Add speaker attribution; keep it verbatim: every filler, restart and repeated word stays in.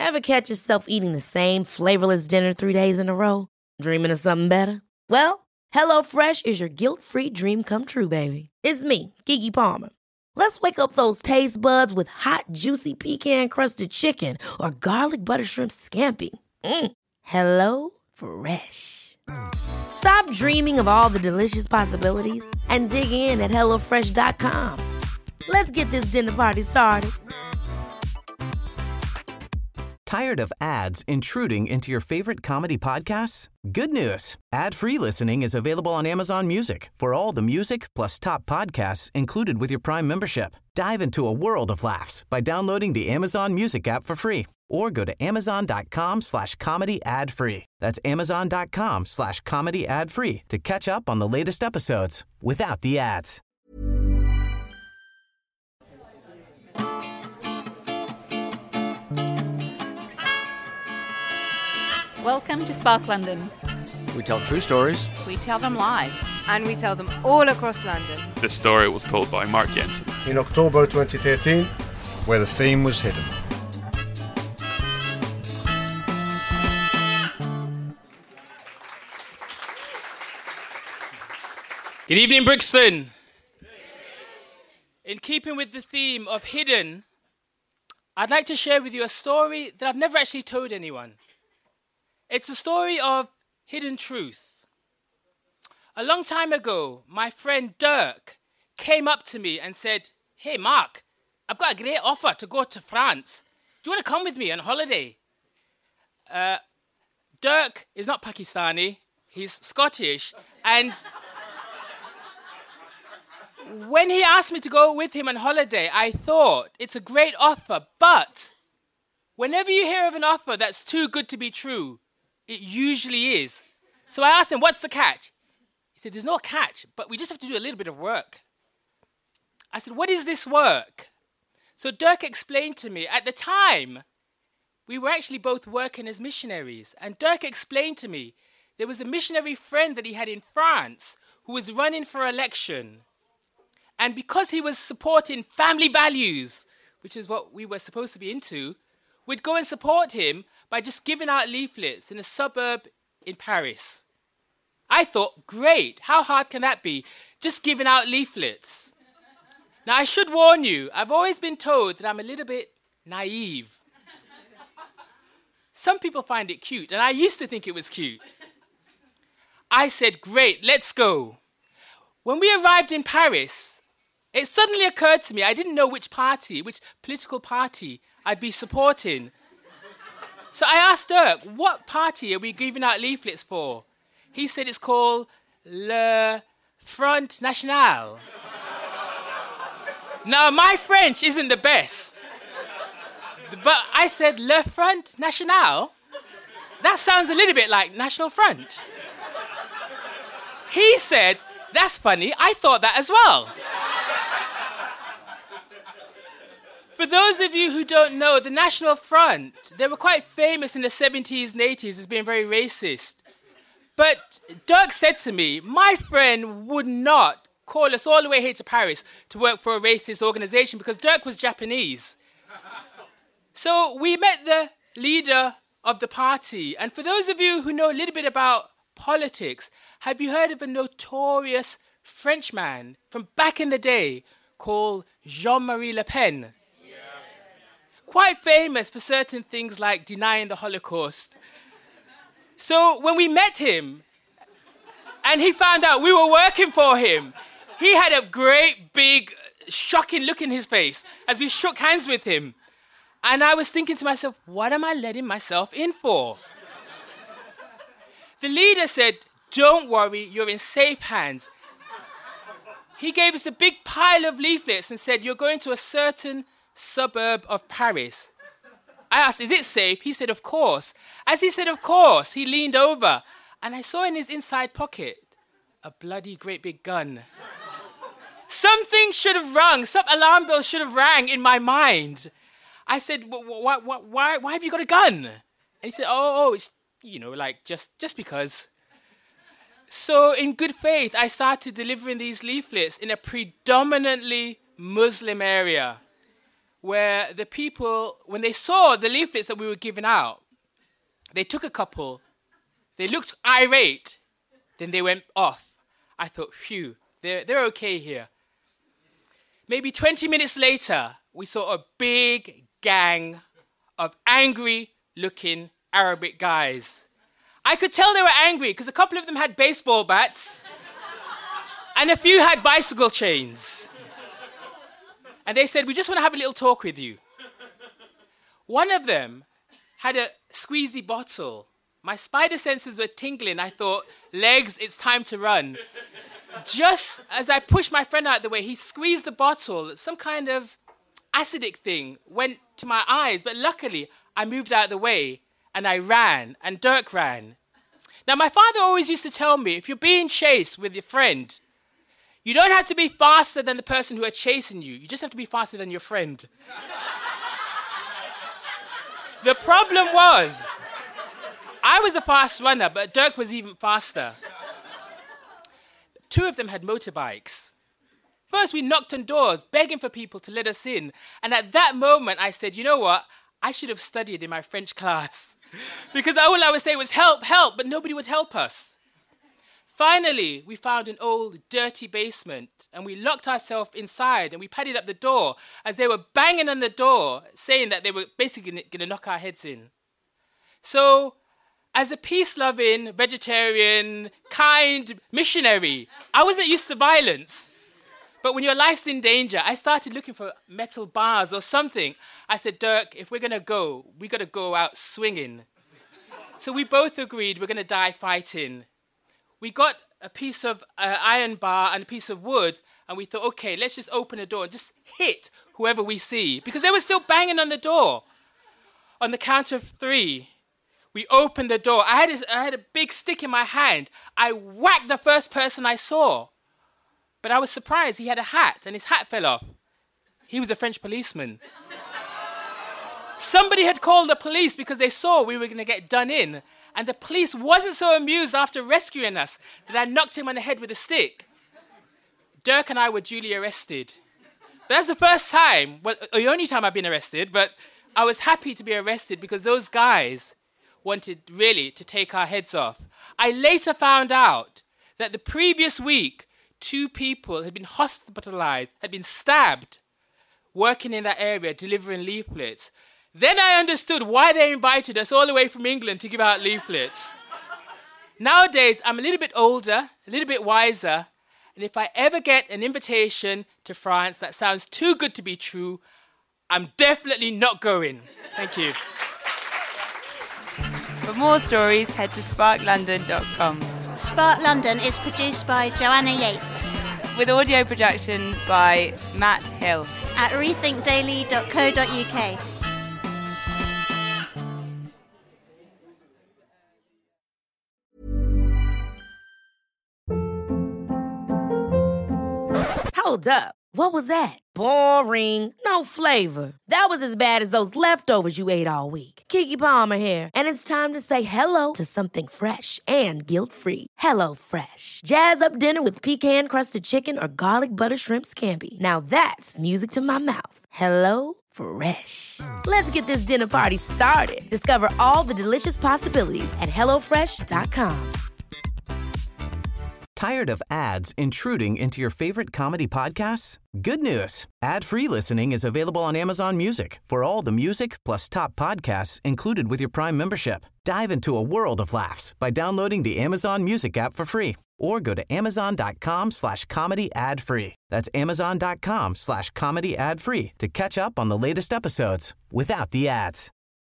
Speaker 1: Ever catch yourself eating the same flavorless dinner three days in a row? Dreaming of something better? Well, HelloFresh is your guilt-free dream come true, baby. It's me, Keke Palmer. Let's wake up those taste buds with hot, juicy pecan-crusted chicken or garlic butter shrimp scampi. Mm. Hello Fresh. Stop dreaming of all the delicious possibilities and dig in at hello fresh dot com. Let's get this dinner party started.
Speaker 2: Tired of ads intruding into your favorite comedy podcasts? Good news. Ad-free listening is available on Amazon Music for all the music plus top podcasts included with your Prime membership. Dive into a world of laughs by downloading the Amazon Music app for free or go to amazon.com slash comedy ad free. That's amazon.com slash comedy ad free to catch up on the latest episodes without the ads.
Speaker 3: Welcome to Spark London.
Speaker 4: We tell true stories.
Speaker 3: We tell them live.
Speaker 5: And we tell them all across London.
Speaker 6: This story was told by Mark Jensen.
Speaker 7: In October twenty thirteen, where the theme was hidden.
Speaker 8: Good evening, Brixton. In keeping with the theme of hidden, I'd like to share with you a story that I've never actually told anyone. It's a story of hidden truth. A long time ago, my friend Dirk came up to me and said, "Hey Mark, I've got a great offer to go to France. Do you want to come with me on holiday?" Uh, Dirk is not Pakistani, he's Scottish, and when he asked me to go with him on holiday, I thought, it's a great offer, but whenever you hear of an offer that's too good to be true, it usually is. So I asked him, what's the catch? He said, there's no catch, but we just have to do a little bit of work. I said, what is this work? So Dirk explained to me, at the time, we were actually both working as missionaries. And Dirk explained to me, there was a missionary friend that he had in France who was running for election. And because he was supporting family values, which is what we were supposed to be into, we'd go and support him by just giving out leaflets in a suburb in Paris. I thought, great, how hard can that be? Just giving out leaflets. Now, I should warn you, I've always been told that I'm a little bit naive. Some people find it cute, and I used to think it was cute. I said, great, let's go. When we arrived in Paris, it suddenly occurred to me, I didn't know which party, which political party I'd be supporting. So I asked Dirk, what party are we giving out leaflets for? He said it's called Le Front National. Now, my French isn't the best. But I said, Le Front National? That sounds a little bit like National Front. He said, that's funny, I thought that as well. For those of you who don't know, the National Front, they were quite famous in the seventies and eighties as being very racist. But Dirk said to me, my friend would not call us all the way here to Paris to work for a racist organization because Dirk was Japanese. So we met the leader of the party. And for those of you who know a little bit about politics, have you heard of a notorious Frenchman from back in the day called Jean-Marie Le Pen? Quite famous for certain things like denying the Holocaust. So when we met him, and he found out we were working for him, he had a great, big, shocking look in his face as we shook hands with him. And I was thinking to myself, what am I letting myself in for? The leader said, don't worry, you're in safe hands. He gave us a big pile of leaflets and said, you're going to a certain suburb of Paris. I asked, is it safe? He said, of course. As he said, of course, he leaned over and I saw in his inside pocket a bloody great big gun. Something should have rung, some alarm bell should have rang in my mind. I said, why, why, why, why have you got a gun? And he said, oh, oh, it's, you know, like just, just because. So in good faith, I started delivering these leaflets in a predominantly Muslim area. where the people, when they saw the leaflets that we were giving out, they took a couple, they looked irate, then they went off. I thought, phew, they're, they're okay here. Maybe twenty minutes later, we saw a big gang of angry-looking Arabic guys. I could tell they were angry because a couple of them had baseball bats and a few had bicycle chains. And they said, we just want to have a little talk with you. One of them had a squeezy bottle. My spider senses were tingling. I thought, legs, it's time to run. Just as I pushed my friend out the way, he squeezed the bottle. Some kind of acidic thing went to my eyes, but luckily I moved out of the way and I ran, and Dirk ran. Now, my father always used to tell me, if you're being chased with your friend, you don't have to be faster than the person who are chasing you. You just have to be faster than your friend. The problem was, I was a fast runner, but Dirk was even faster. Two of them had motorbikes. First, we knocked on doors, begging for people to let us in. And at that moment, I said, you know what? I should have studied in my French class. Because all I would say was, help, help, but nobody would help us. Finally, we found an old, dirty basement, and we locked ourselves inside, and we padded up the door as they were banging on the door, saying that they were basically going to knock our heads in. So, as a peace-loving, vegetarian, kind missionary, I wasn't used to violence. But when your life's in danger, I started looking for metal bars or something. I said, Dirk, if we're going to go, we got to go out swinging. So we both agreed we're going to die fighting. We got a piece of uh, iron bar and a piece of wood, and we thought, okay, let's just open the door and just hit whoever we see, because they were still banging on the door. On the count of three, we opened the door. I had, a, I had a big stick in my hand. I whacked the first person I saw. But I was surprised he had a hat, and his hat fell off. He was a French policeman. Somebody had called the police because they saw we were going to get done in. And the police wasn't so amused after rescuing us that I knocked him on the head with a stick. Dirk and I were duly arrested. But that's the first time, well, the only time I've been arrested, but I was happy to be arrested because those guys wanted really to take our heads off. I later found out that the previous week, two people had been hospitalized, had been stabbed, working in that area, delivering leaflets. Then I understood why they invited us all the way from England to give out leaflets. Nowadays, I'm a little bit older, a little bit wiser, and if I ever get an invitation to France that sounds too good to be true, I'm definitely not going. Thank you.
Speaker 9: For more stories, head to spark london dot com.
Speaker 10: Spark London is produced by Joanna Yates.
Speaker 9: With audio production by Matt Hill.
Speaker 10: At rethink daily dot co dot uk.
Speaker 1: Hold up. What was that? Boring. No flavor. That was as bad as those leftovers you ate all week. Keke Palmer here, and it's time to say hello to something fresh and guilt-free. Hello Fresh. Jazz up dinner with pecan-crusted chicken or garlic butter shrimp scampi. Now that's music to my mouth. Hello Fresh. Let's get this dinner party started. Discover all the delicious possibilities at hello fresh dot com.
Speaker 2: Tired of ads intruding into your favorite comedy podcasts? Good news. Ad-free listening is available on Amazon Music for all the music plus top podcasts included with your Prime membership. Dive into a world of laughs by downloading the Amazon Music app for free or go to amazon.com slash comedy ad free. That's amazon.com slash comedy ad free to catch up on the latest episodes without the ads.